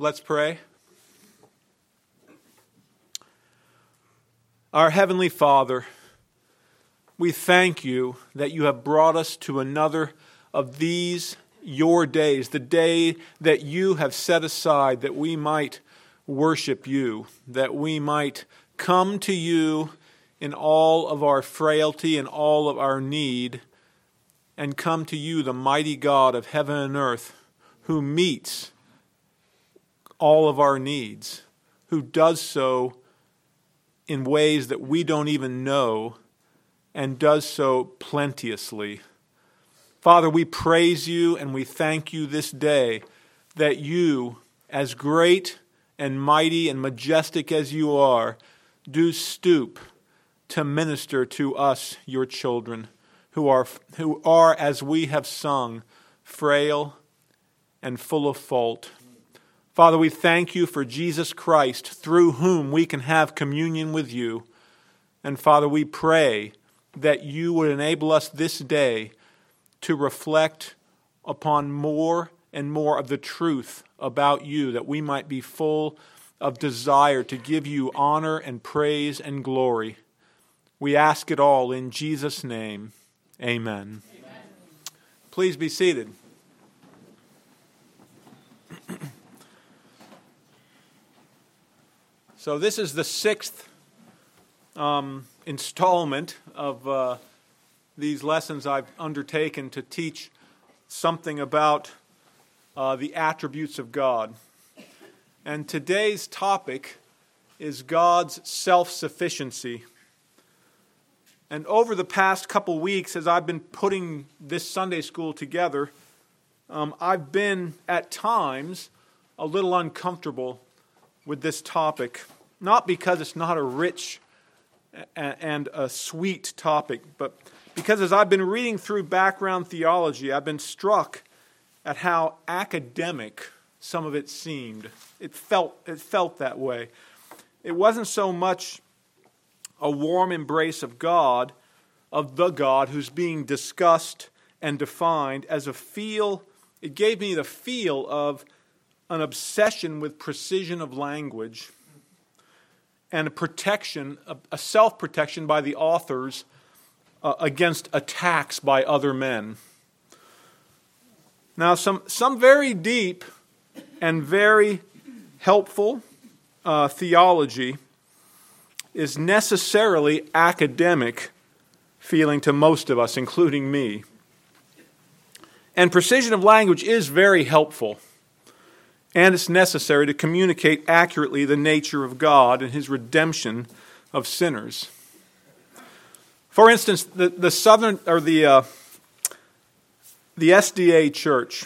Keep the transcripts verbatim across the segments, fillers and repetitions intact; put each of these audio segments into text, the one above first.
Let's pray. Our Heavenly Father, we thank you that you have brought us to another of these, your days, the day that you have set aside that we might worship you, that we might come to you in all of our frailty and all of our need, and come to you, the mighty God of heaven and earth, who meets all of our needs, who does so in ways that we don't even know, and does so plenteously. Father, we praise you and we thank you this day that you, as great and mighty and majestic as you are, do stoop to minister to us, your children, who are, who are, as we have sung, frail and full of fault. Father, we thank you for Jesus Christ, through whom we can have communion with you. And Father, we pray that you would enable us this day to reflect upon more and more of the truth about you, that we might be full of desire to give you honor and praise and glory. We ask it all in Jesus' name. Amen. Amen. Please be seated. So this is the sixth um, installment of uh, these lessons I've undertaken to teach something about uh, the attributes of God. And today's topic is God's self-sufficiency. And over the past couple weeks, as I've been putting this Sunday school together, um, I've been at times a little uncomfortable with this topic. Not because it's not a rich and a sweet topic, but because as I've been reading through background theology, I've been struck at how academic some of it seemed. It felt, it felt that way. It wasn't so much a warm embrace of God, of the God who's being discussed and defined, as a feel, it gave me the feel of an obsession with precision of language and a protection, a self-protection by the authors uh, against attacks by other men. Now, some, some very deep and very helpful uh, theology is necessarily academic feeling to most of us, including me. And precision of language is very helpful. And it's necessary to communicate accurately the nature of God and His redemption of sinners. For instance, the, the Southern or the uh, the S D A Church,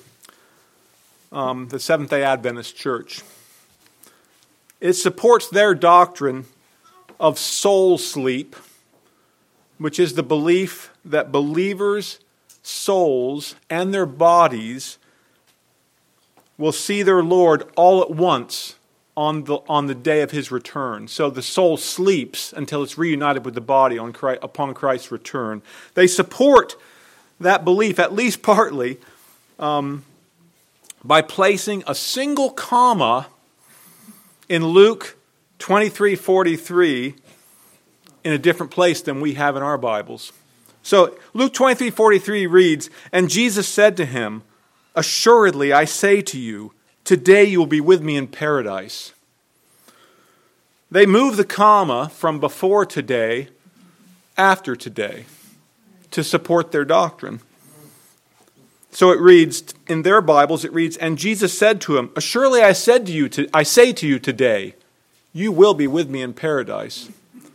um, the Seventh-day Adventist Church, it supports their doctrine of soul sleep, which is the belief that believers' souls and their bodies will see their Lord all at once on the on the day of His return. So the soul sleeps until it's reunited with the body on Christ, upon Christ's return. They support that belief, at least partly, um, by placing a single comma in Luke twenty-three forty-three in a different place than we have in our Bibles. So Luke twenty-three forty-three reads, "And Jesus said to him, 'Assuredly, I say to you, today you will be with me in paradise.'" They move the comma from before today, after today, to support their doctrine. So it reads, in their Bibles, it reads, "And Jesus said to him, 'Assuredly, I said to you, to, I say to you today, you will be with me in paradise.'"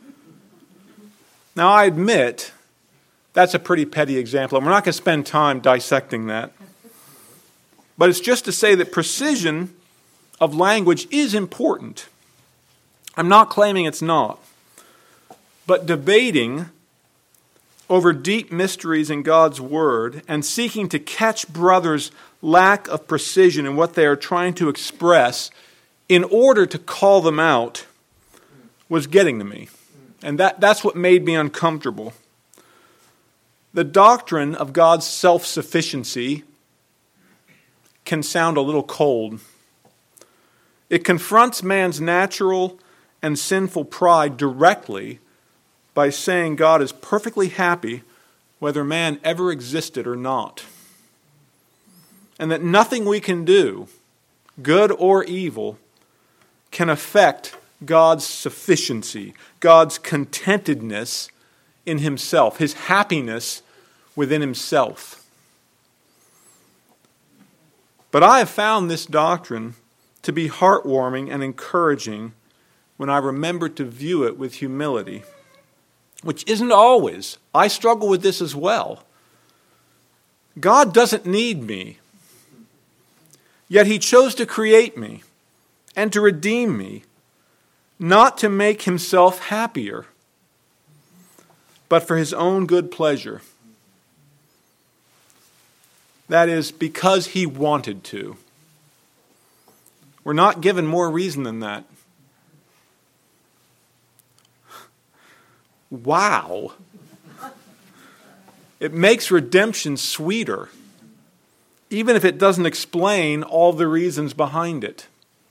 Now, I admit that's a pretty petty example, and we're not going to spend time dissecting that. But it's just to say that precision of language is important. I'm not claiming it's not. But debating over deep mysteries in God's Word and seeking to catch brothers' lack of precision in what they are trying to express in order to call them out was getting to me. And that, that's what made me uncomfortable. The doctrine of God's self-sufficiency can sound a little cold. It confronts man's natural and sinful pride directly by saying God is perfectly happy whether man ever existed or not. And that nothing we can do, good or evil, can affect God's sufficiency, God's contentedness in himself, his happiness within himself. But I have found this doctrine to be heartwarming and encouraging when I remember to view it with humility, which isn't always. I struggle with this as well. God doesn't need me, yet he chose to create me and to redeem me, not to make himself happier, but for his own good pleasure. That is, because he wanted to. We're not given more reason than that. Wow. It makes redemption sweeter, even if it doesn't explain all the reasons behind it.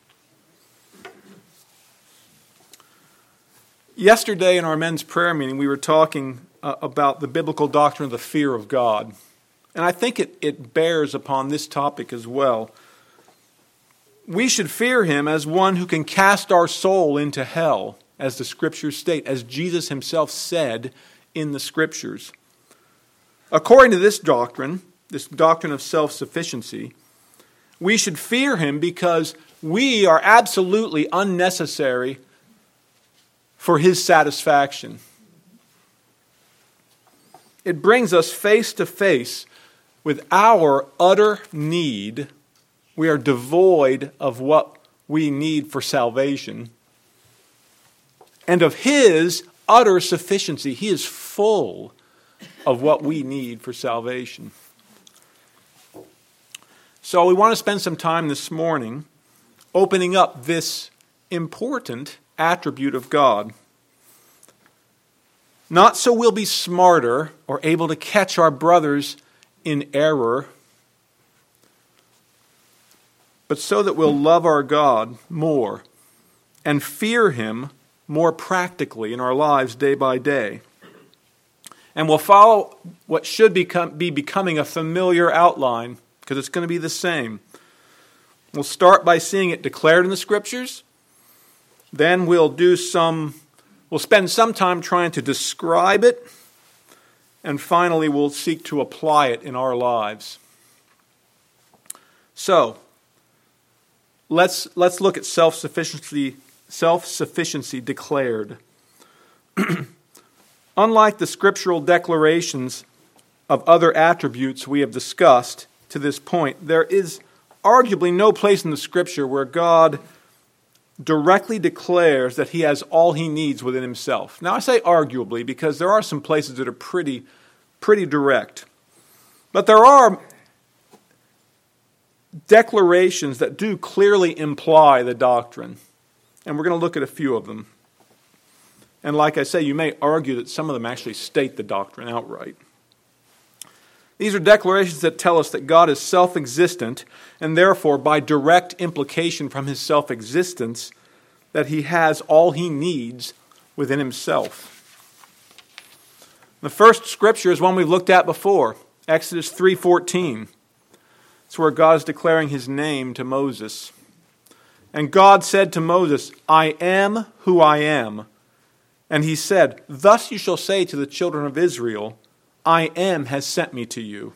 Yesterday in our men's prayer meeting, we were talking uh, about the biblical doctrine of the fear of God. And I think it, it bears upon this topic as well. We should fear him as one who can cast our soul into hell, as the Scriptures state, as Jesus himself said in the Scriptures. According to this doctrine, this doctrine of self-sufficiency, we should fear him because we are absolutely unnecessary for his satisfaction. It brings us face to face with our utter need. We are devoid of what we need for salvation, and of his utter sufficiency. He is full of what we need for salvation. So we want to spend some time this morning opening up this important attribute of God. Not so we'll be smarter or able to catch our brothers in error, but so that we'll love our God more and fear him more practically in our lives day by day. And we'll follow what should become, be becoming a familiar outline, because it's going to be the same. We'll start by seeing it declared in the Scriptures. Then we'll do some, we'll spend some time trying to describe it. And finally, we'll seek to apply it in our lives. So, let's let's look at self-sufficiency, self-sufficiency declared. Unlike the scriptural declarations of other attributes we have discussed to this point, there is arguably no place in the Scripture where God directly declares that he has all he needs within himself. Now I say arguably because there are some places that are pretty, pretty direct. But there are declarations that do clearly imply the doctrine. And we're going to look at a few of them. And like I say, you may argue that some of them actually state the doctrine outright. These are declarations that tell us that God is self-existent, and therefore, by direct implication from his self-existence, that he has all he needs within himself. The first scripture is one we've looked at before, Exodus three fourteen. It's where God is declaring his name to Moses. And God said to Moses, I am who I am. And he said, thus you shall say to the children of Israel, I am has sent me to you.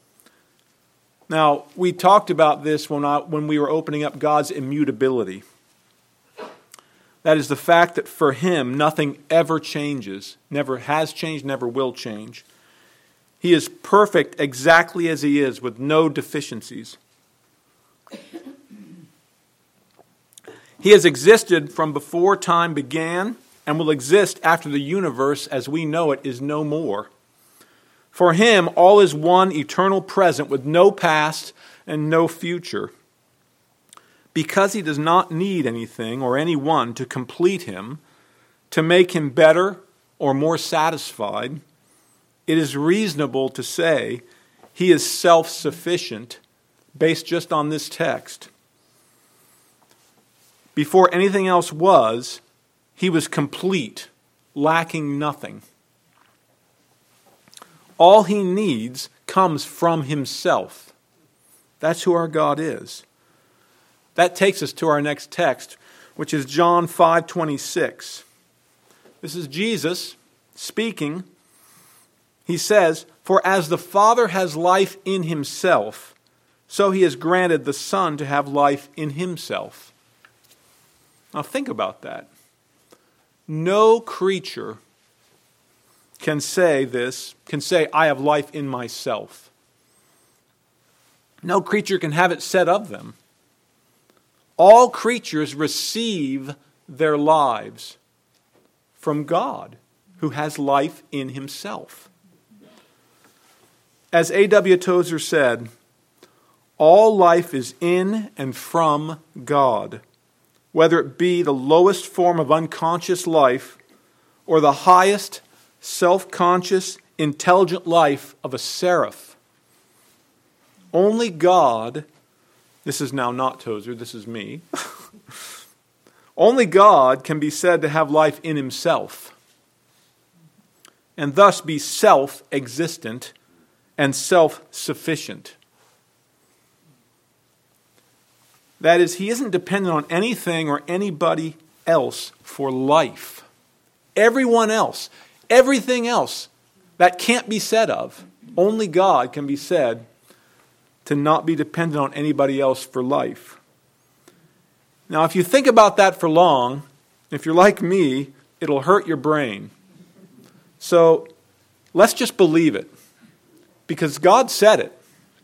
Now, we talked about this when, I, when we were opening up God's immutability. That is the fact that for him, nothing ever changes, never has changed, never will change. He is perfect exactly as he is, with no deficiencies. He has existed from before time began and will exist after the universe as we know it is no more. For him, all is one eternal present with no past and no future. Because he does not need anything or anyone to complete him, to make him better or more satisfied, it is reasonable to say he is self-sufficient based just on this text. before anything else was, he was complete, lacking nothing. All he needs comes from himself. That's who our God is. That takes us to our next text, which is John five twenty-six. This is Jesus speaking. He says, "For as the Father has life in himself, so he has granted the Son to have life in himself." Now think about that. No creature can say this, can say, "I have life in myself." No creature can have it said of them. All creatures receive their lives from God, who has life in himself. As A W Tozer said, all life is in and from God, whether it be the lowest form of unconscious life or the highest self-conscious, intelligent life of a seraph. Only God, this is now not Tozer, this is me, only God can be said to have life in himself, and thus be self-existent and self-sufficient. That is, he isn't dependent on anything or anybody else for life. Everyone else, everything else that can't be said of, only God can be said to not be dependent on anybody else for life. Now, if you think about that for long, if you're like me, it'll hurt your brain. So let's just believe it, because God said it.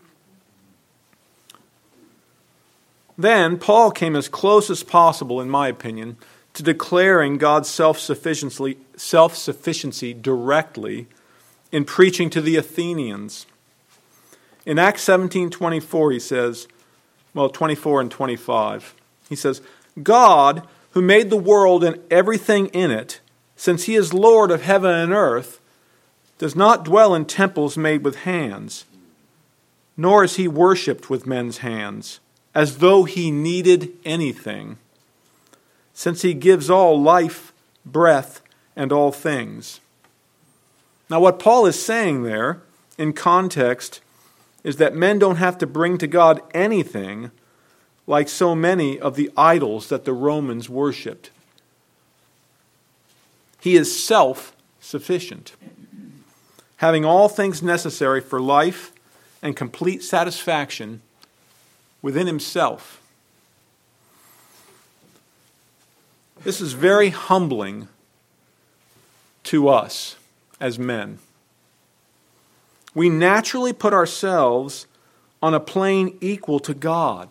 Then Paul came as close as possible, in my opinion, to declaring God's self-sufficiency, self-sufficiency directly in preaching to the Athenians. In Acts seventeen twenty-four, he says, well, twenty-four and twenty-five, he says, "God, who made the world and everything in it, since he is Lord of heaven and earth, does not dwell in temples made with hands, nor is he worshipped with men's hands, as though he needed anything, since he gives all life, breath, and all things." Now, what Paul is saying there, in context, is that men don't have to bring to God anything like so many of the idols that the Romans worshipped. He is self-sufficient, having all things necessary for life and complete satisfaction within himself. This is very humbling to us as men. We naturally put ourselves on a plane equal to God.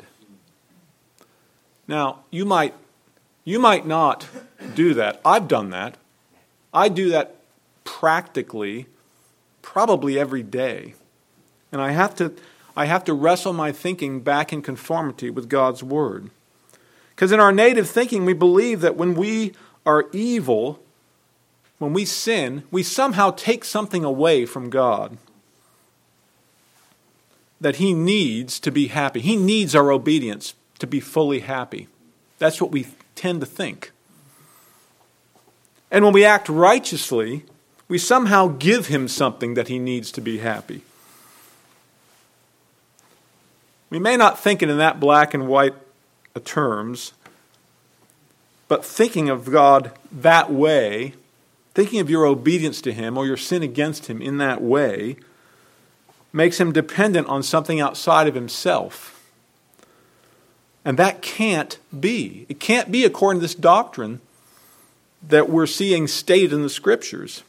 Now, you might, you might not do that. I've done that. I do that practically, probably every day. And I have to, I have to wrestle my thinking back in conformity with God's Word. Because in our native thinking, we believe that when we are evil, when we sin, we somehow take something away from God that he needs to be happy. He needs our obedience to be fully happy. That's what we tend to think. And when we act righteously, we somehow give him something that he needs to be happy. We may not think it in that black and white terms, but thinking of God that way, thinking of your obedience to him or your sin against him in that way, makes him dependent on something outside of himself. And that can't be. It can't be according to this doctrine that we're seeing stated in the Scriptures.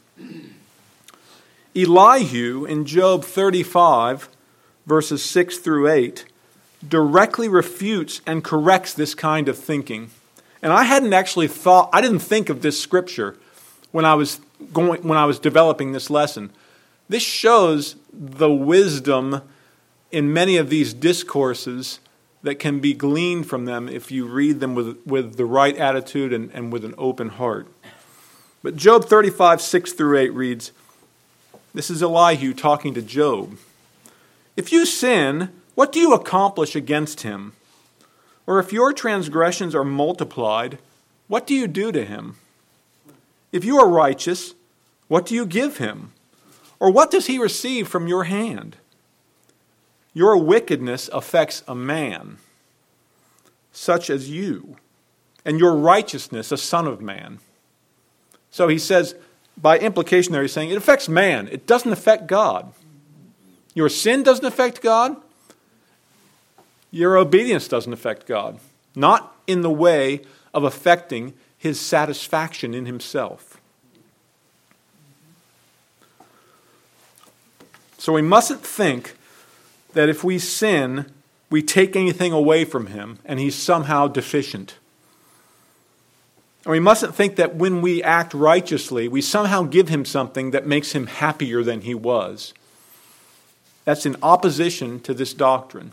Elihu in Job thirty-five, verses six through eight, directly refutes and corrects this kind of thinking. And I hadn't actually thought, I didn't think of this scripture when I was going, when I was developing this lesson. This shows the wisdom in many of these discourses that can be gleaned from them if you read them with, with the right attitude and, and with an open heart. But Job thirty-five, six through eight reads, this is Elihu talking to Job. "If you sin, what do you accomplish against him? Or if your transgressions are multiplied, what do you do to him? If you are righteous, what do you give him? Or what does he receive from your hand? Your wickedness affects a man, such as you, and your righteousness a son of man. So he says, by implication there, he's saying it affects man. It doesn't affect God. Your sin doesn't affect God. Your obedience doesn't affect God. Not in the way of affecting his satisfaction in himself. So we mustn't think that if we sin, we take anything away from him and he's somehow deficient. And we mustn't think that when we act righteously, we somehow give him something that makes him happier than he was. That's in opposition to this doctrine.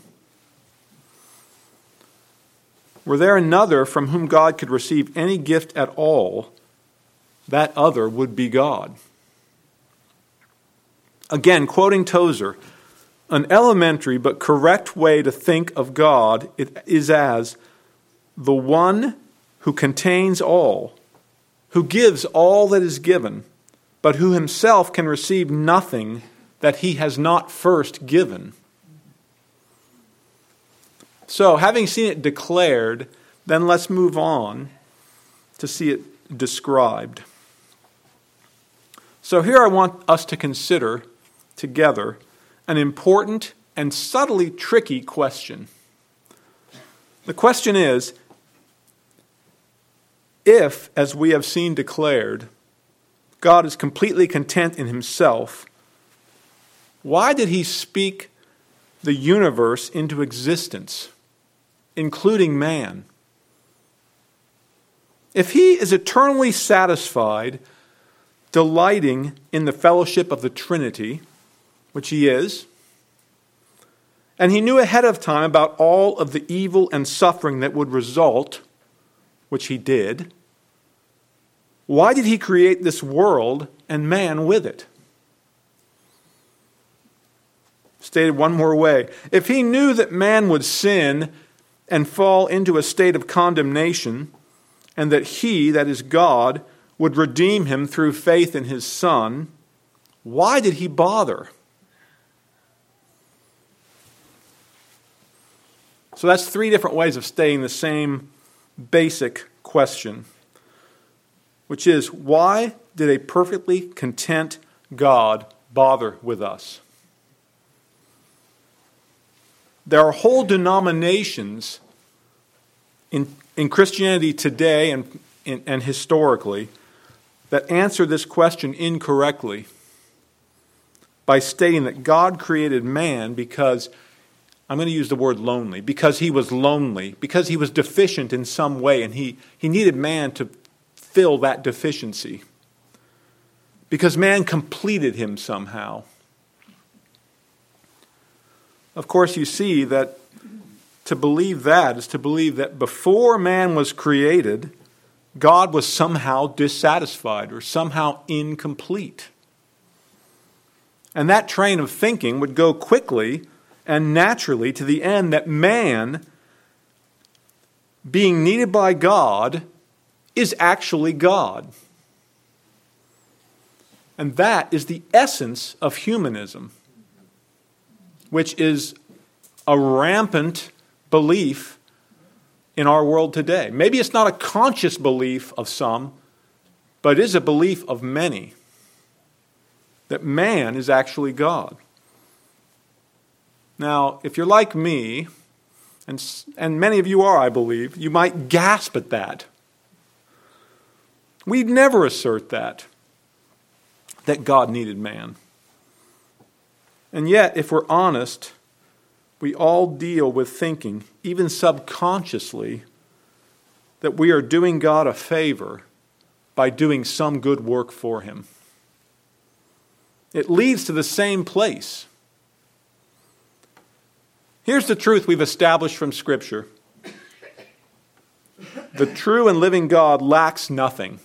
Were there another from whom God could receive any gift at all, that other would be God. Again, quoting Tozer, an elementary but correct way to think of God is as the one who contains all, who gives all that is given, but who himself can receive nothing that he has not first given. So, having seen it declared, then let's move on to see it described. So here I want us to consider together an important and subtly tricky question. The question is, if, as we have seen declared, God is completely content in himself, why did he speak the universe into existence, including man? If he is eternally satisfied, delighting in the fellowship of the Trinity, which he is, and he knew ahead of time about all of the evil and suffering that would result, which he did, why did he create this world and man with it? Stated one more way, if he knew that man would sin and fall into a state of condemnation, and that he, that is God, would redeem him through faith in his Son, why did he bother? So that's three different ways of stating the same basic question, which is, why did a perfectly content God bother with us? There are whole denominations in, in Christianity today and, and, and historically that answer this question incorrectly by stating that God created man because, I'm going to use the word lonely, because he was lonely, because he was deficient in some way, and he, he needed man to fill that deficiency. Because man completed him somehow. Of course, you see that to believe that is to believe that before man was created, God was somehow dissatisfied or somehow incomplete. And that train of thinking would go quickly and naturally to the end that man, being needed by God, is actually God. And that is the essence of humanism, which is a rampant belief in our world today. Maybe it's not a conscious belief of some, but it is a belief of many, that man is actually God. Now, if you're like me, and, and many of you are, I believe, you might gasp at that. We'd never assert that, that God needed man. And yet, if we're honest, we all deal with thinking, even subconsciously, that we are doing God a favor by doing some good work for him. It leads to the same place. Here's the truth we've established from Scripture. The true and living God lacks nothing.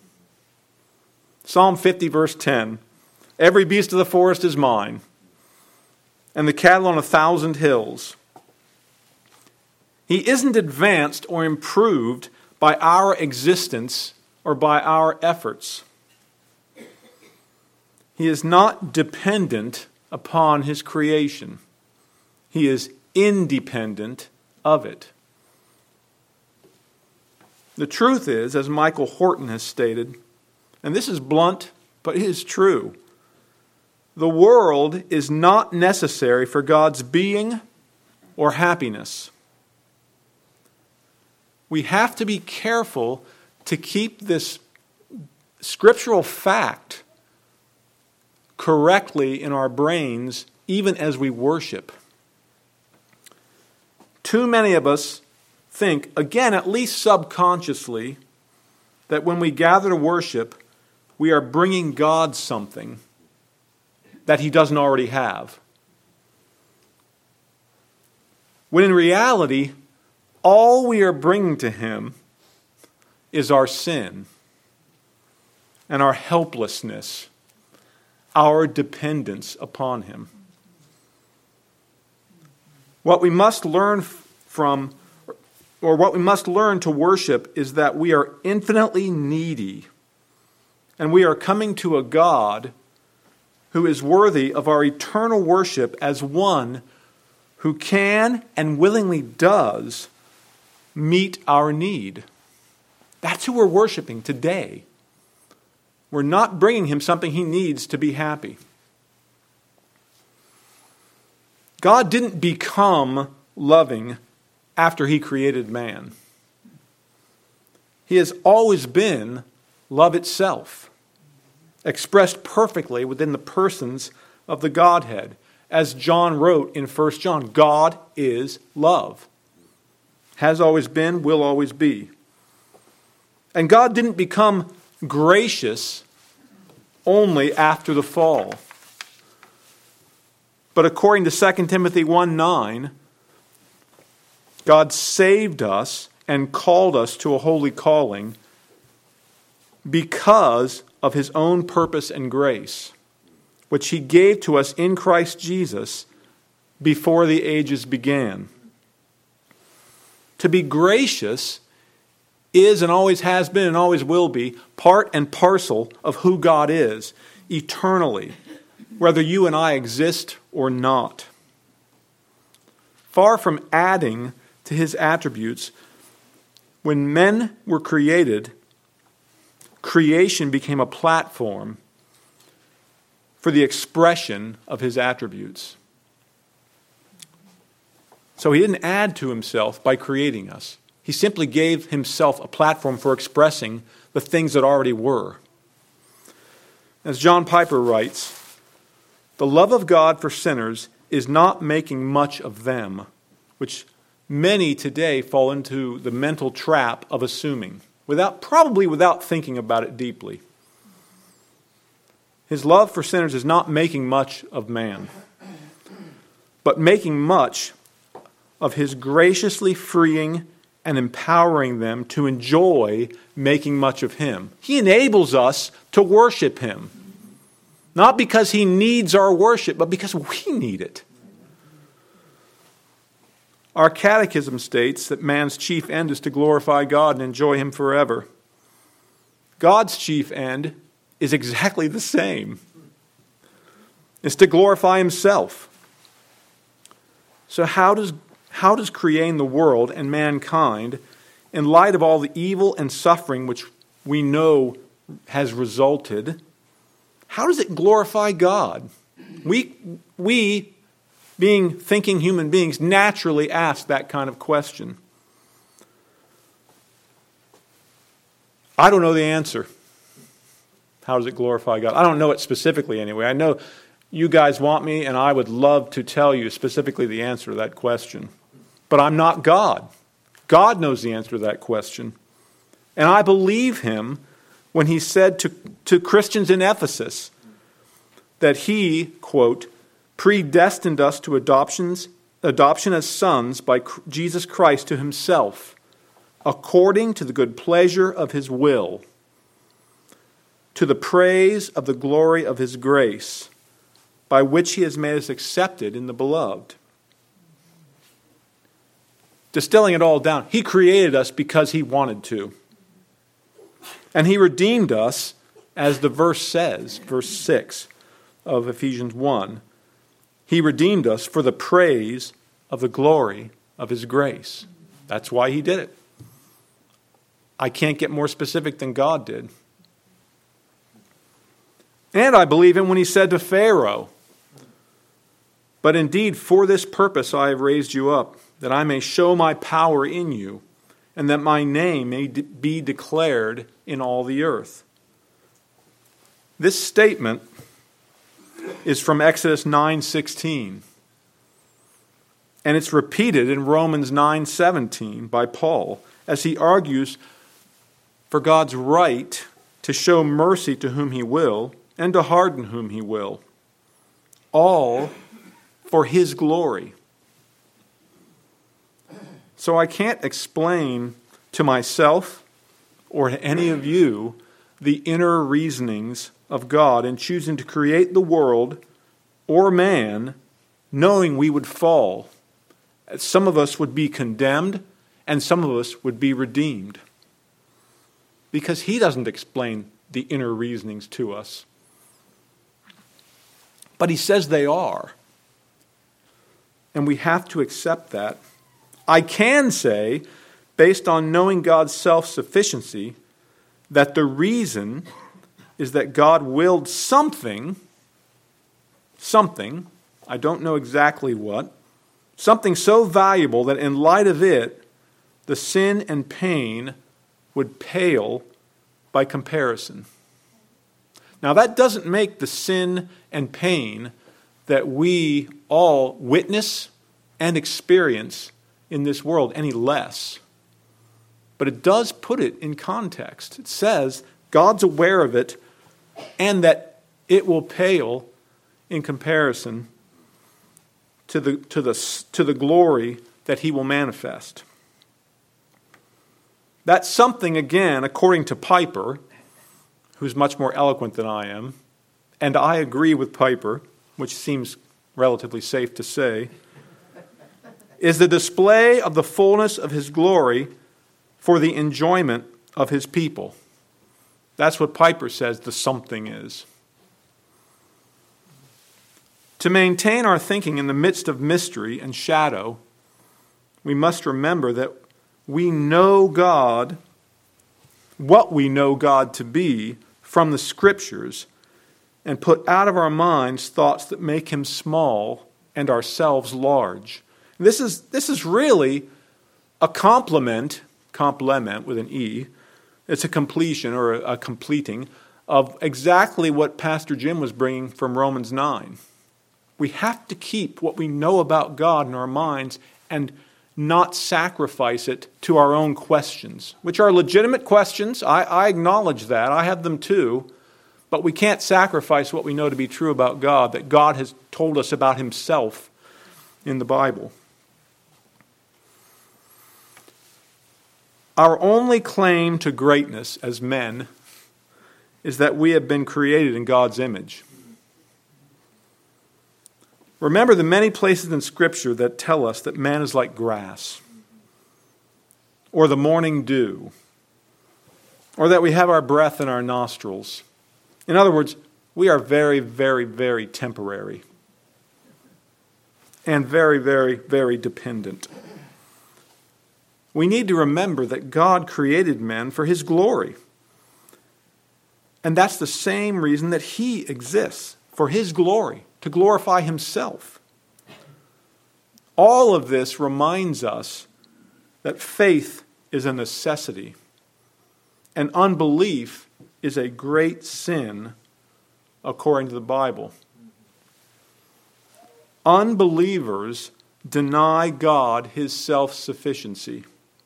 Psalm fifty, verse ten. Every beast of the forest is mine, and the cattle on a thousand hills. He isn't advanced or improved by our existence or by our efforts. He is not dependent upon his creation. He is independent of it. The truth is, as Michael Horton has stated, and this is blunt, but it is true, the world is not necessary for God's being or happiness. We have to be careful to keep this scriptural fact correctly in our brains, even as we worship. Too many of us think, again, at least subconsciously, that when we gather to worship, we are bringing God something that He doesn't already have. When in reality, all we are bringing to Him is our sin and our helplessness, our dependence upon Him. What we must learn from, or what we must learn to worship, is that we are infinitely needy, and we are coming to a God who is worthy of our eternal worship as one who can and willingly does meet our need. That's who we're worshiping today. We're not bringing Him something He needs to be happy. God didn't become loving after He created man. He has always been love itself, expressed perfectly within the persons of the Godhead. As John wrote in First John, God is love. Has always been, will always be. And God didn't become gracious only after the fall. But according to Second Timothy one nine, God saved us and called us to a holy calling because of His own purpose and grace, which He gave to us in Christ Jesus before the ages began. To be gracious is and always has been and always will be part and parcel of who God is eternally, whether you and I exist or not. Far from adding to His attributes, when men were created, creation became a platform for the expression of His attributes. So He didn't add to Himself by creating us. He simply gave Himself a platform for expressing the things that already were. As John Piper writes, the love of God for sinners is not making much of them, which many today fall into the mental trap of assuming, without probably without thinking about it deeply. His love for sinners is not making much of man, but making much of His graciously freeing and empowering them to enjoy making much of Him. He enables us to worship Him. Not because He needs our worship, but because we need it. Our catechism states that man's chief end is to glorify God and enjoy Him forever. God's chief end is exactly the same. It's to glorify Himself. So how does, how does creating the world and mankind, in light of all the evil and suffering which we know has resulted, how does it glorify God? We, we, being thinking human beings, naturally ask that kind of question. I don't know the answer. How does it glorify God? I don't know it specifically anyway. I know you guys want me, and I would love to tell you specifically the answer to that question. But I'm not God. God knows the answer to that question. And I believe Him when He said to, to Christians in Ephesus that He, quote, predestined us to adoptions, adoption as sons by Jesus Christ to Himself, according to the good pleasure of His will, to the praise of the glory of His grace, by which He has made us accepted in the Beloved. distilling it all down, he created us because he wanted to. And he redeemed us, as the verse says, verse six of Ephesians one. He redeemed us for the praise of the glory of his grace. That's why he did it. I can't get more specific than God did. And I believe him when he said to Pharaoh, "But indeed, for this purpose I have raised you up, that I may show my power in you, and that my name may be declared in all the earth." This statement is from Exodus nine sixteen. And it's repeated in Romans nine seventeen by Paul as he argues for God's right to show mercy to whom he will and to harden whom he will, all for his glory. So I can't explain to myself or to any of you the inner reasonings of God in choosing to create the world or man, knowing we would fall. Some of us would be condemned, and some of us would be redeemed. Because he doesn't explain the inner reasonings to us. But he says they are. And we have to accept that. I can say, based on knowing God's self-sufficiency, that the reason is that God willed something, something, I don't know exactly what, something so valuable that in light of it, the sin and pain would pale by comparison. Now that doesn't make the sin and pain that we all witness and experience in this world any less. But it does put it in context. It says God's aware of it and that it will pale in comparison to the, to the, to the glory that he will manifest. That's something, again, according to Piper, who's much more eloquent than I am, and I agree with Piper, which seems relatively safe to say, is the display of the fullness of his glory for the enjoyment of his people. That's what Piper says the something is. To maintain our thinking in the midst of mystery and shadow, we must remember that we know God, what we know God to be from the Scriptures, and put out of our minds thoughts that make him small and ourselves large. This is, this is really a complement, complement with an E, it's a completion or a, a completing of exactly what Pastor Jim was bringing from Romans nine. We have to keep what we know about God in our minds and not sacrifice it to our own questions, which are legitimate questions. I, I acknowledge that. I have them too. But we can't sacrifice what we know to be true about God, that God has told us about himself in the Bible. Our only claim to greatness as men is that we have been created in God's image. Remember the many places in Scripture that tell us that man is like grass, or the morning dew, or that we have our breath in our nostrils. In other words, we are very, very, very temporary and very, very, very dependent. We need to remember that God created men for his glory. And that's the same reason that he exists, for his glory, to glorify himself. All of this reminds us that faith is a necessity, and unbelief is a great sin according to the Bible. Unbelievers deny God his self-sufficiency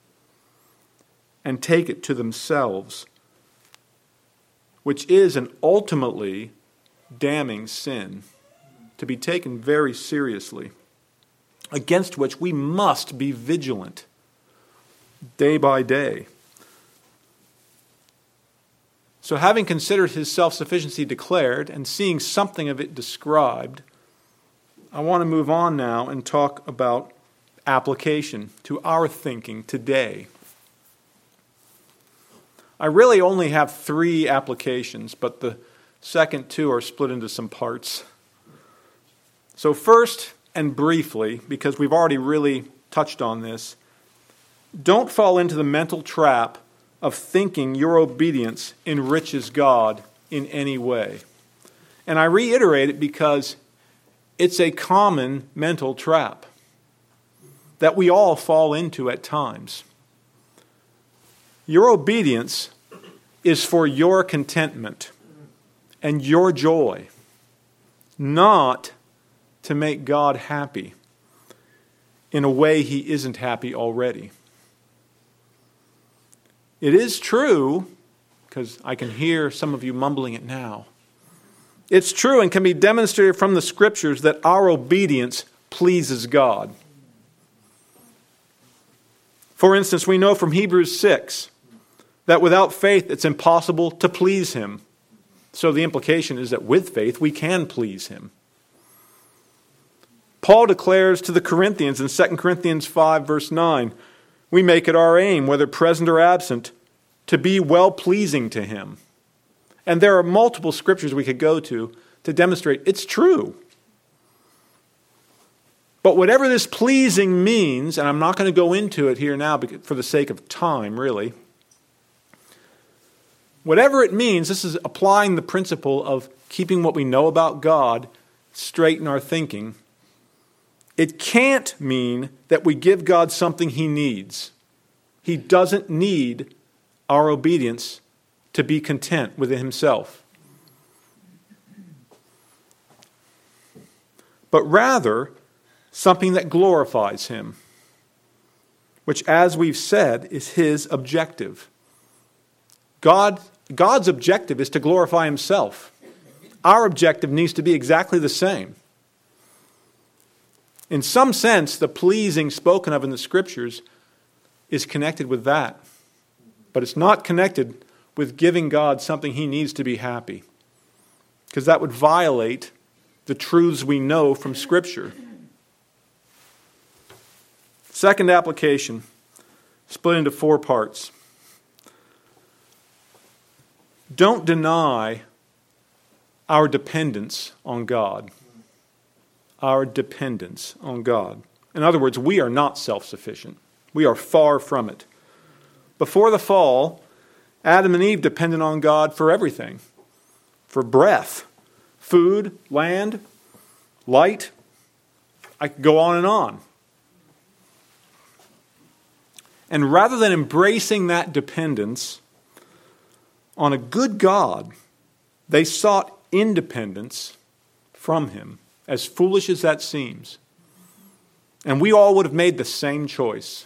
and take it to themselves, which is an ultimately damning sin to be taken very seriously, against which we must be vigilant day by day. So having considered his self-sufficiency declared and seeing something of it described, I want to move on now and talk about application to our thinking today. I really only have three applications, but the second two are split into some parts. So first, and briefly, because we've already really touched on this, don't fall into the mental trap of thinking your obedience enriches God in any way. And I reiterate it because it's a common mental trap that we all fall into at times. Your obedience is for your contentment and your joy, not to make God happy in a way He isn't happy already. It is true, because I can hear some of you mumbling it now. It's true and can be demonstrated from the Scriptures that our obedience pleases God. For instance, we know from Hebrews six that without faith it's impossible to please Him. So the implication is that with faith we can please Him. Paul declares to the Corinthians in Second Corinthians five, verse nine, we make it our aim, whether present or absent, to be well-pleasing to Him. And there are multiple scriptures we could go to to demonstrate it's true. But whatever this pleasing means, and I'm not going to go into it here now for the sake of time, really. Whatever it means, this is applying the principle of keeping what we know about God straight in our thinking. It can't mean that we give God something He needs. He doesn't need our obedience to be content within Himself. But rather, something that glorifies Him, which, as we've said, is His objective. God, God's objective is to glorify Himself. Our objective needs to be exactly the same. In some sense, the pleasing spoken of in the Scriptures is connected with that. But it's not connected with giving God something He needs to be happy, because that would violate the truths we know from Scripture. Second application, split into four parts. Don't deny our dependence on God. Our dependence on God. In other words, we are not self-sufficient. We are far from it. Before the fall, Adam and Eve depended on God for everything. For breath, food, land, light. I could go on and on. And rather than embracing that dependence on a good God, they sought independence from Him, as foolish as that seems. And we all would have made the same choice.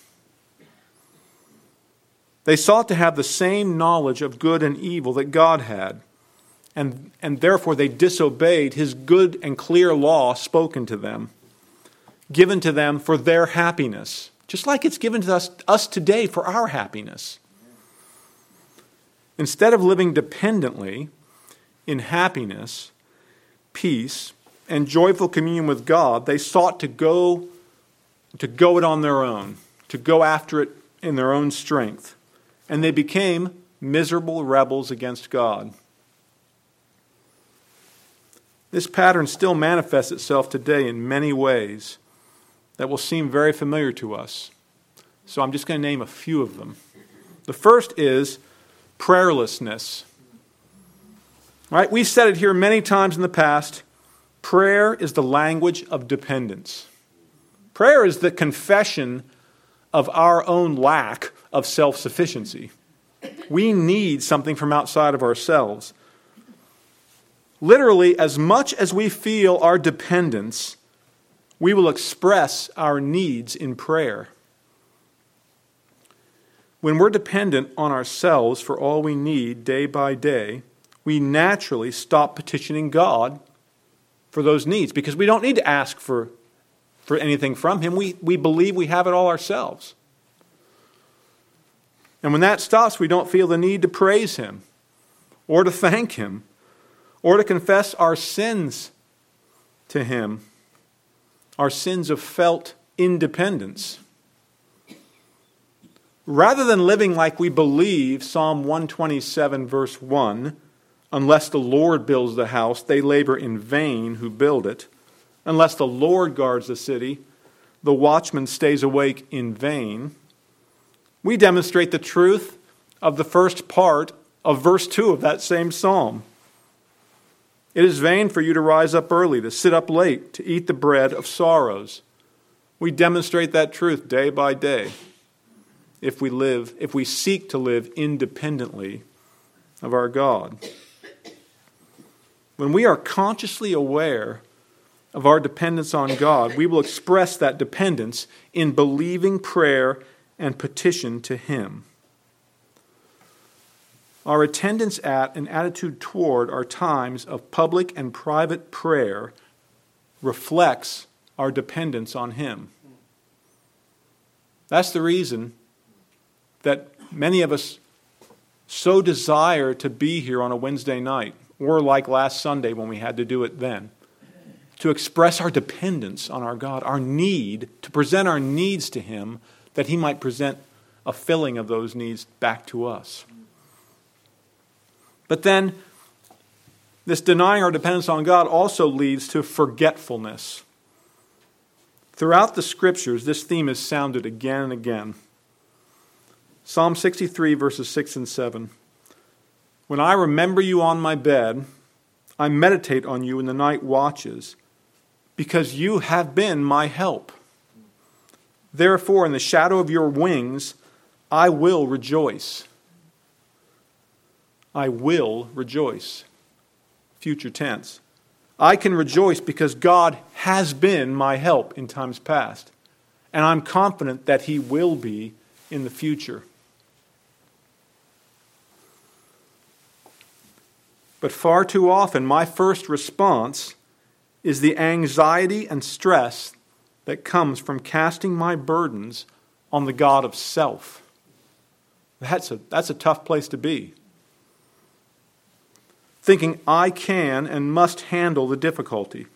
They sought to have the same knowledge of good and evil that God had, and, and therefore they disobeyed His good and clear law spoken to them, given to them for their happiness, just like it's given to us, us today for our happiness. Instead of living dependently in happiness, peace, and joyful communion with God, they sought to go, to go it on their own, to go after it in their own strength. And they became miserable rebels against God. This pattern still manifests itself today in many ways that will seem very familiar to us. So I'm just going to name a few of them. The first is prayerlessness. Right? We've said it here many times in the past. Prayer is the language of dependence. Prayer is the confession of our own lack of self-sufficiency. We need something from outside of ourselves. Literally, as much as we feel our dependence, we will express our needs in prayer. When we're dependent on ourselves for all we need day by day, we naturally stop petitioning God for those needs, because we don't need to ask for, for anything from Him. We, we believe we have it all ourselves. And when that stops, we don't feel the need to praise Him or to thank Him or to confess our sins to Him, our sins of felt independence. Rather than living like we believe, Psalm one twenty-seven verse one, unless the Lord builds the house, they labor in vain who build it. Unless the Lord guards the city, the watchman stays awake in vain. We demonstrate the truth of the first part of verse two of that same psalm. It is vain for you to rise up early, to sit up late, to eat the bread of sorrows. We demonstrate that truth day by day if we live, if we seek to live independently of our God. When we are consciously aware of our dependence on God, we will express that dependence in believing prayer and petition to Him. Our attendance at and attitude toward our times of public and private prayer reflects our dependence on Him. That's the reason that many of us so desire to be here on a Wednesday night, or like last Sunday when we had to do it then, to express our dependence on our God, our need, to present our needs to Him, that He might present a filling of those needs back to us. But then, this denying our dependence on God also leads to forgetfulness. Throughout the Scriptures, this theme is sounded again and again. Psalm sixty-three, verses six and seven. When I remember you on my bed, I meditate on you in the night watches, because you have been my help. Therefore, in the shadow of your wings, I will rejoice. I will rejoice. Future tense. I can rejoice because God has been my help in times past, and I'm confident that He will be in the future. But far too often, my first response is the anxiety and stress that comes from casting my burdens on the God of self. That's a, that's a tough place to be. Thinking I can and must handle the difficulty.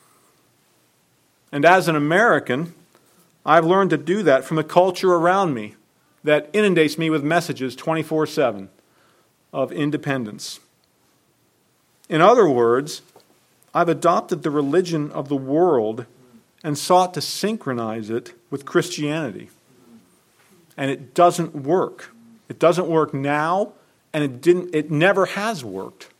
And as an American, I've learned to do that from the culture around me that inundates me with messages twenty-four seven of independence. In other words, I've adopted the religion of the world and sought to synchronize it with Christianity. And it doesn't work. It doesn't work now, and it didn't it never has worked.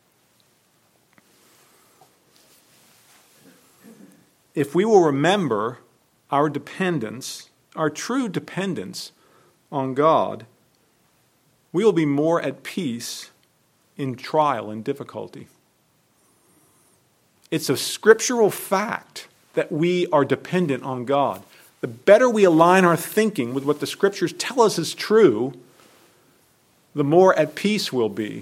If we will remember our dependence, our true dependence on God, we will be more at peace in trial and difficulty. It's a scriptural fact that we are dependent on God. The better we align our thinking with what the Scriptures tell us is true, the more at peace we'll be.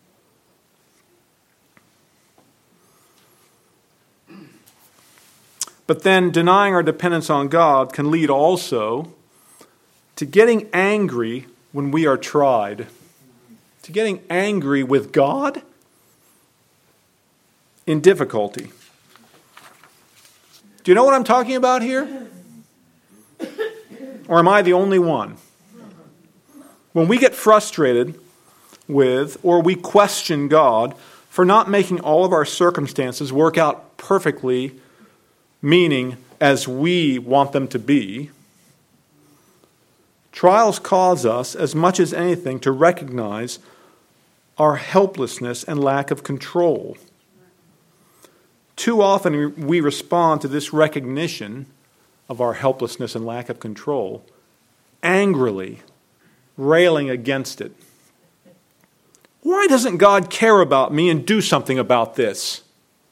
But then denying our dependence on God can lead also to getting angry when we are tried. To getting angry with God in difficulty. Do you know what I'm talking about here? Or am I the only one? When we get frustrated with, or we question God for not making all of our circumstances work out perfectly, meaning as we want them to be, trials cause us, as much as anything, to recognize our helplessness and lack of control. Too often we respond to this recognition of our helplessness and lack of control angrily, railing against it. Why doesn't God care about me and do something about this?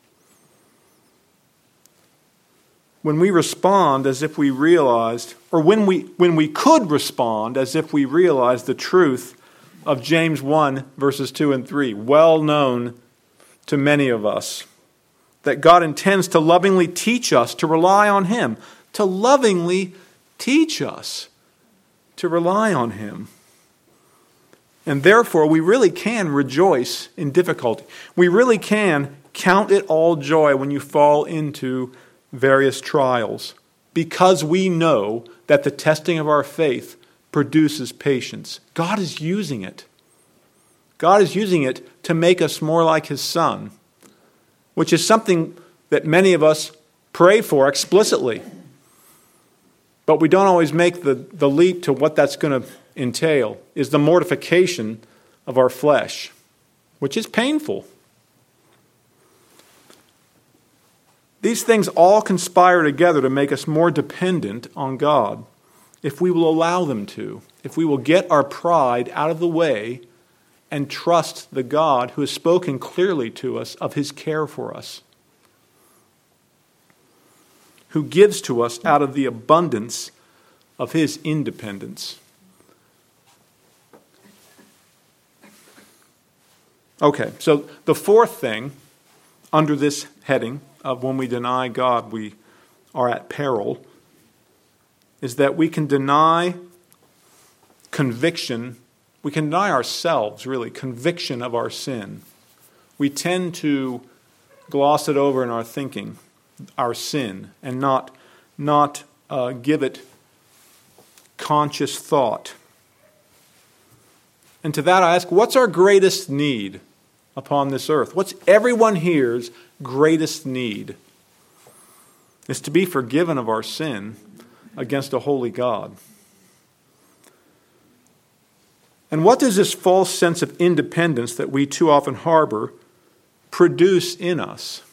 When we respond as if we realized, or when we when we could respond as if we realized the truth of James one, verses two and three, well known to many of us, that God intends to lovingly teach us to rely on Him, to lovingly teach us to rely on Him. And therefore, we really can rejoice in difficulty. We really can count it all joy when you fall into various trials, because we know that the testing of our faith produces patience. God is using it. God is using it to make us more like His Son, which is something that many of us pray for explicitly. But we don't always make the, the leap to what that's going to entail, is the mortification of our flesh, which is painful. These things all conspire together to make us more dependent on God, if we will allow them to, if we will get our pride out of the way and trust the God who has spoken clearly to us of His care for us, who gives to us out of the abundance of His independence. Okay, so the fourth thing under this heading of when we deny God, we are at peril, is that we can deny conviction. We can deny ourselves, really, conviction of our sin. We tend to gloss it over in our thinking, our sin, and not, not uh, give it conscious thought. And to that I ask, what's our greatest need upon this earth? What's everyone here's greatest need? It's to be forgiven of our sin against a holy God. And what does this false sense of independence that we too often harbor produce in us?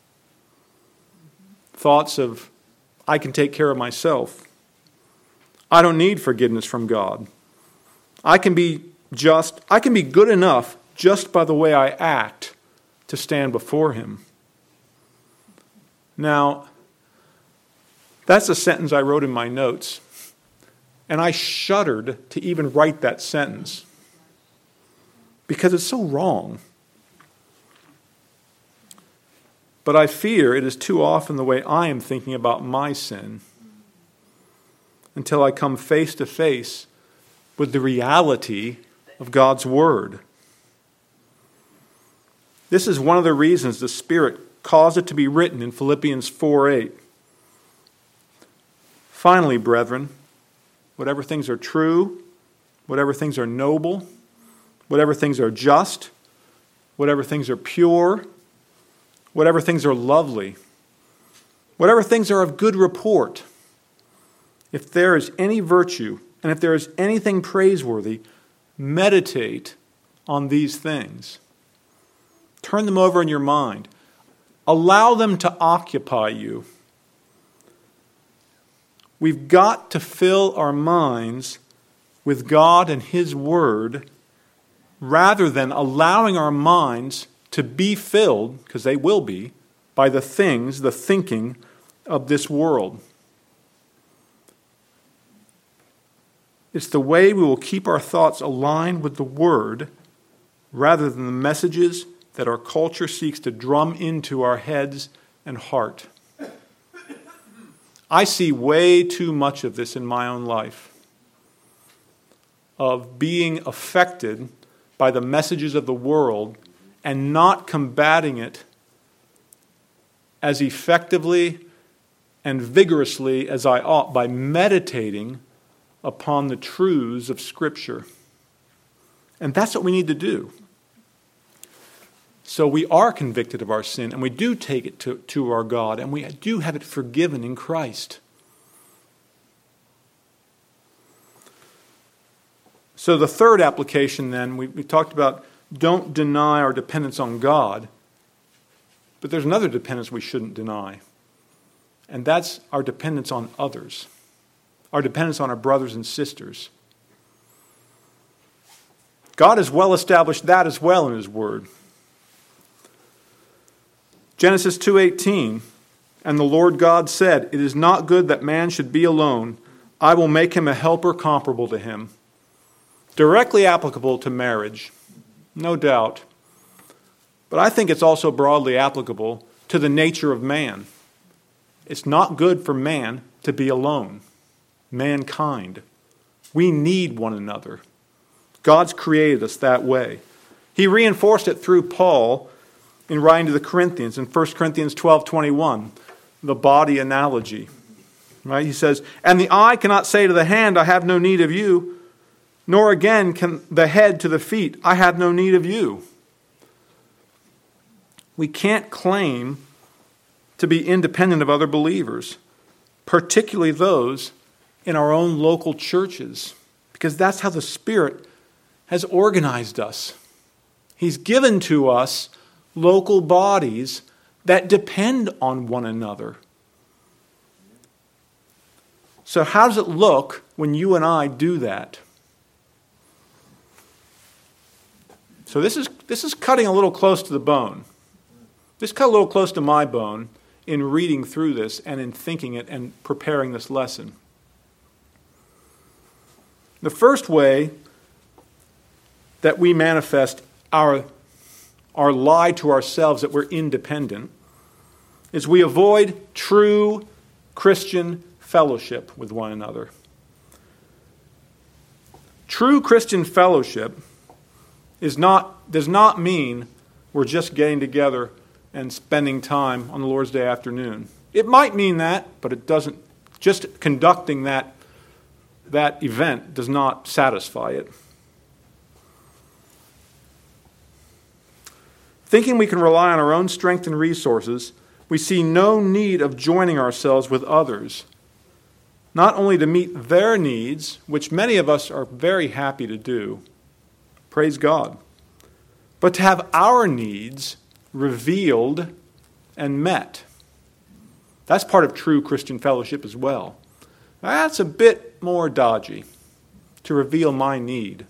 Thoughts of, I can take care of myself. I don't need forgiveness from God. I can be just, I can be good enough just by the way I act to stand before Him. Now, that's a sentence I wrote in my notes, and I shuddered to even write that sentence because it's so wrong. But I fear it is too often the way I am thinking about my sin until I come face to face with the reality of God's Word. This is one of the reasons the Spirit caused it to be written in Philippians four eight. Finally, brethren, whatever things are true, whatever things are noble, whatever things are just, whatever things are pure, whatever things are lovely, whatever things are of good report, if there is any virtue, and if there is anything praiseworthy, meditate on these things. Turn them over in your mind. Allow them to occupy you. We've got to fill our minds with God and His Word rather than allowing our minds to be filled, because they will be, by the things, the thinking of this world. It's the way we will keep our thoughts aligned with the Word rather than the messages that our culture seeks to drum into our heads and heart. I see way too much of this in my own life, of being affected by the messages of the world and not combating it as effectively and vigorously as I ought by meditating upon the truths of Scripture. And that's what we need to do. So we are convicted of our sin, and we do take it to, to our God, and we do have it forgiven in Christ. So the third application then, we, we talked about don't deny our dependence on God, but there's another dependence we shouldn't deny, and that's our dependence on others, our dependence on our brothers and sisters. God has well established that as well in His Word. Genesis two eighteen, and the Lord God said, "It is not good that man should be alone. I will make him a helper comparable to him." Directly applicable to marriage, no doubt. But I think it's also broadly applicable to the nature of man. It's not good for man to be alone. Mankind. We need one another. God's created us that way. He reinforced it through Paul in writing to the Corinthians in First Corinthians twelve twenty-one, the body analogy. Right? He says, and the eye cannot say to the hand, I have no need of you, nor again can the head to the feet, I have no need of you. We can't claim to be independent of other believers, particularly those in our own local churches, because that's how the Spirit has organized us. He's given to us local bodies that depend on one another. So how does it look when you and I do that? So this is this is cutting a little close to the bone. This cut a little close to my bone in reading through this and in thinking it and preparing this lesson. The first way that we manifest our, our lie to ourselves that we're independent is we avoid true Christian fellowship with one another. True Christian fellowship is not does not mean we're just getting together and spending time on the Lord's Day afternoon. It might mean that, but it doesn't. Just conducting that, that event does not satisfy it. Thinking we can rely on our own strength and resources, we see no need of joining ourselves with others, not only to meet their needs, which many of us are very happy to do, praise God, but to have our needs revealed and met. That's part of true Christian fellowship as well. That's a bit more dodgy, to reveal my need.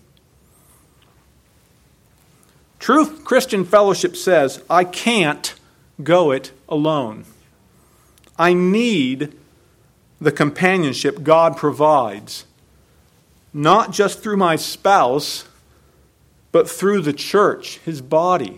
True Christian fellowship says, I can't go it alone. I need the companionship God provides, not just through my spouse, but through the church, his body.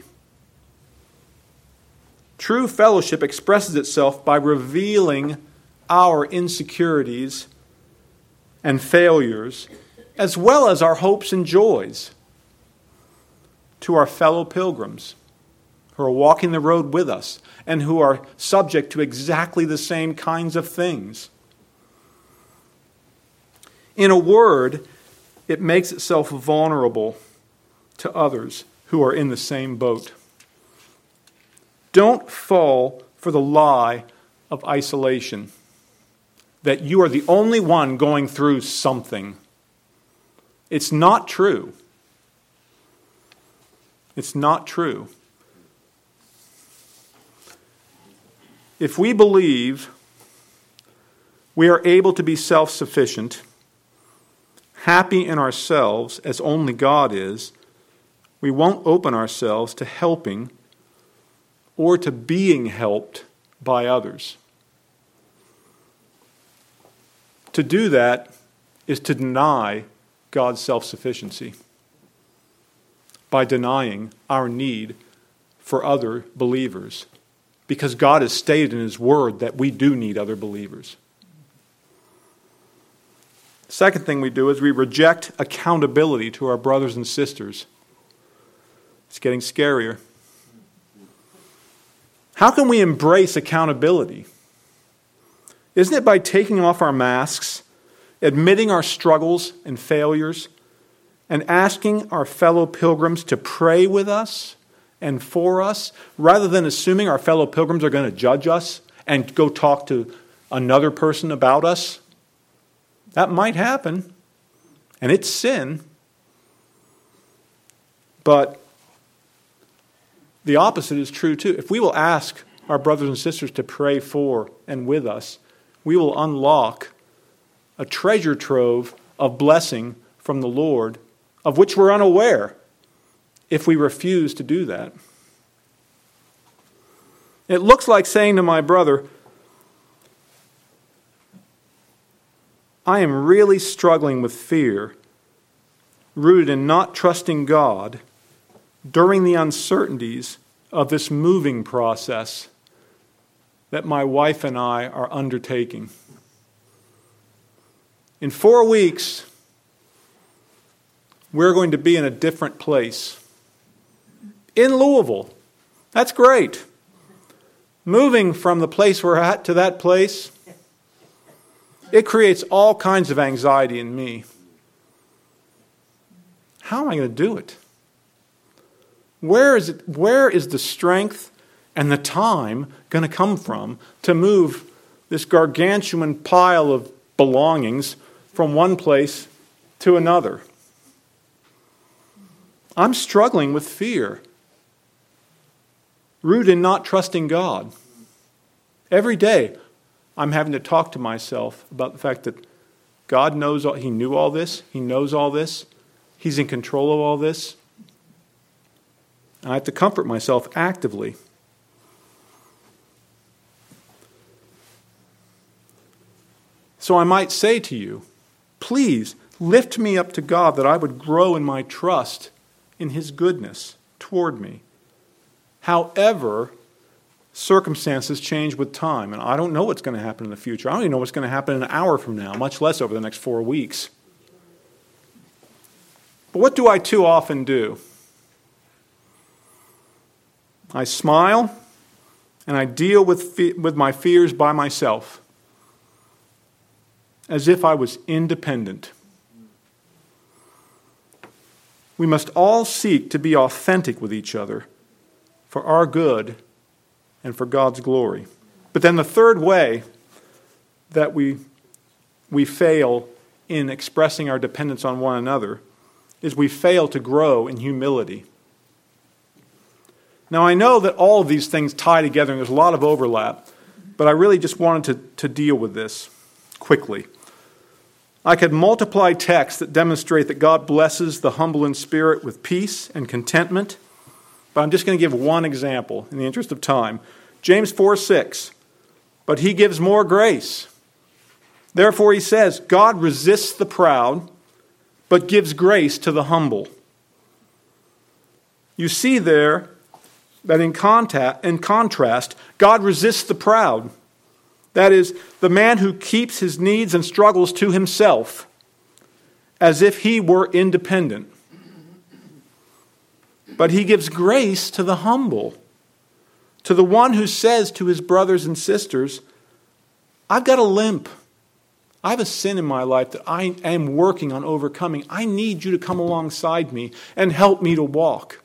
True fellowship expresses itself by revealing our insecurities and failures, as well as our hopes and joys, to our fellow pilgrims who are walking the road with us and who are subject to exactly the same kinds of things. In a word, it makes itself vulnerable to others who are in the same boat. Don't fall for the lie of isolation, that you are the only one going through something. It's not true. It's not true. If we believe we are able to be self-sufficient, happy in ourselves as only God is, we won't open ourselves to helping or to being helped by others. To do that is to deny God's self-sufficiency by denying our need for other believers, because God has stated in His Word that we do need other believers. The second thing we do is we reject accountability to our brothers and sisters. It's getting scarier. How can we embrace accountability? Isn't it by taking off our masks, admitting our struggles and failures, and asking our fellow pilgrims to pray with us and for us, rather than assuming our fellow pilgrims are going to judge us and go talk to another person about us? That might happen, and it's sin. But the opposite is true too. If we will ask our brothers and sisters to pray for and with us, we will unlock a treasure trove of blessing from the Lord, of which we're unaware if we refuse to do that. It looks like saying to my brother, I am really struggling with fear, rooted in not trusting God during the uncertainties of this moving process that my wife and I are undertaking. In four weeks, we're going to be in a different place. In Louisville. That's great. Moving from the place we're at to that place, It creates all kinds of anxiety in me. How am I going to do it? Where is it? Where is the strength and the time going to come from to move this gargantuan pile of belongings from one place to another? I'm struggling with fear, rooted in not trusting God. Every day, I'm having to talk to myself about the fact that God knows all, He knew all this, He knows all this, He's in control of all this. And I have to comfort myself actively. So I might say to you, please lift me up to God that I would grow in my trust in His goodness toward me. However, circumstances change with time, and I don't know what's going to happen in the future. I don't even know what's going to happen an hour from now, much less over the next four weeks. But what do I too often do? I smile, and I deal with fe- with my fears by myself, as if I was independent. We must all seek to be authentic with each other for our good and for God's glory. But then the third way that we, we fail in expressing our dependence on one another is we fail to grow in humility. Now, I know that all of these things tie together and there's a lot of overlap, but I really just wanted to, to deal with this quickly. I could multiply texts that demonstrate that God blesses the humble in spirit with peace and contentment, but I'm just going to give one example in the interest of time. James four six, but He gives more grace. Therefore, he says, God resists the proud, but gives grace to the humble. You see there that in, contact, in contrast, God resists the proud. That is, the man who keeps his needs and struggles to himself, as if he were independent. But He gives grace to the humble, to the one who says to his brothers and sisters, I've got a limp. I have a sin in my life that I am working on overcoming. I need you to come alongside me and help me to walk.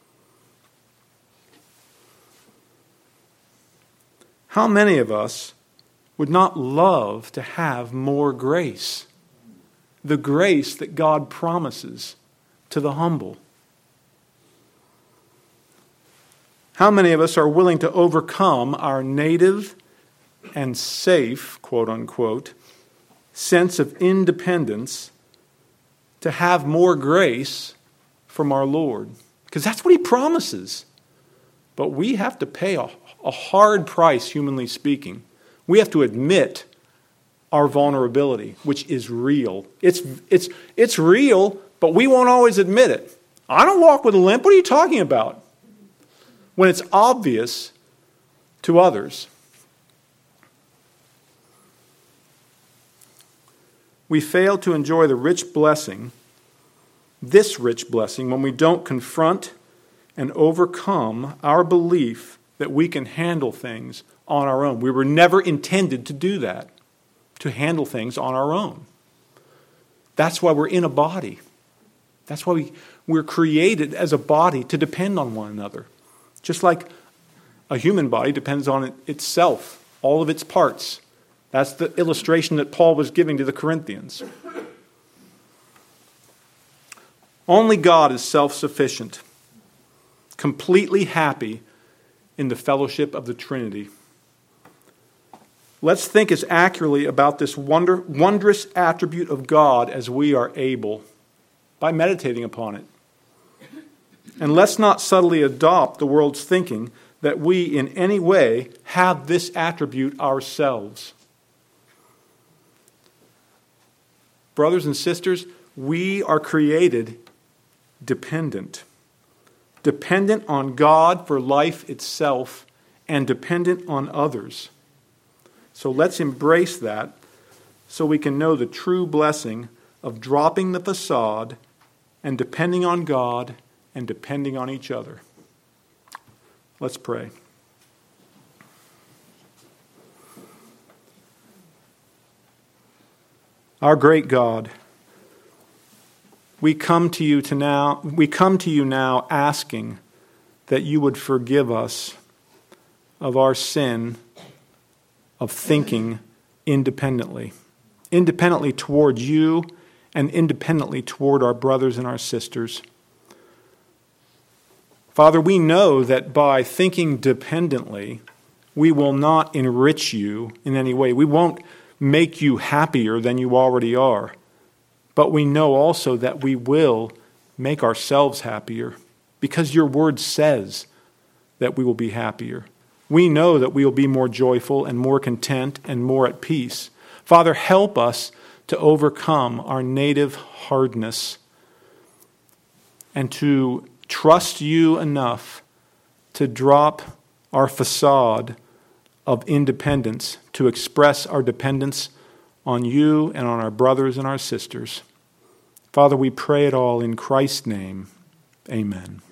How many of us would not love to have more grace? The grace that God promises to the humble. How many of us are willing to overcome our native and safe, quote unquote, sense of independence to have more grace from our Lord? Because that's what He promises. But we have to pay a, a hard price, humanly speaking. We have to admit our vulnerability, which is real. It's, it's, it's real, but we won't always admit it. I don't walk with a limp. What are you talking about? When it's obvious to others. We fail to enjoy the rich blessing, this rich blessing, when we don't confront and overcome our belief that we can handle things on our own. We were never intended to do that, to handle things on our own. That's why we're in a body. That's why we, we're created as a body to depend on one another. Just like a human body depends on it itself, all of its parts. That's the illustration that Paul was giving to the Corinthians. Only God is self-sufficient, completely happy in the fellowship of the Trinity. Let's think as accurately about this wonder, wondrous attribute of God as we are able by meditating upon it. And let's not subtly adopt the world's thinking that we in any way have this attribute ourselves. Brothers and sisters, we are created dependent. Dependent on God for life itself and dependent on others. So let's embrace that so we can know the true blessing of dropping the facade and depending on God and depending on each other. Let's pray. Our great God, we come to you to now, we come to you now asking that you would forgive us of our sin of thinking independently. Independently toward you and independently toward our brothers and our sisters. Father, we know that by thinking dependently, we will not enrich you in any way. We won't make you happier than you already are. But we know also that we will make ourselves happier because your word says that we will be happier. We know that we will be more joyful and more content and more at peace. Father, help us to overcome our native hardness and to trust you enough to drop our facade of independence, to express our dependence on you and on our brothers and our sisters. Father, we pray it all in Christ's name. Amen.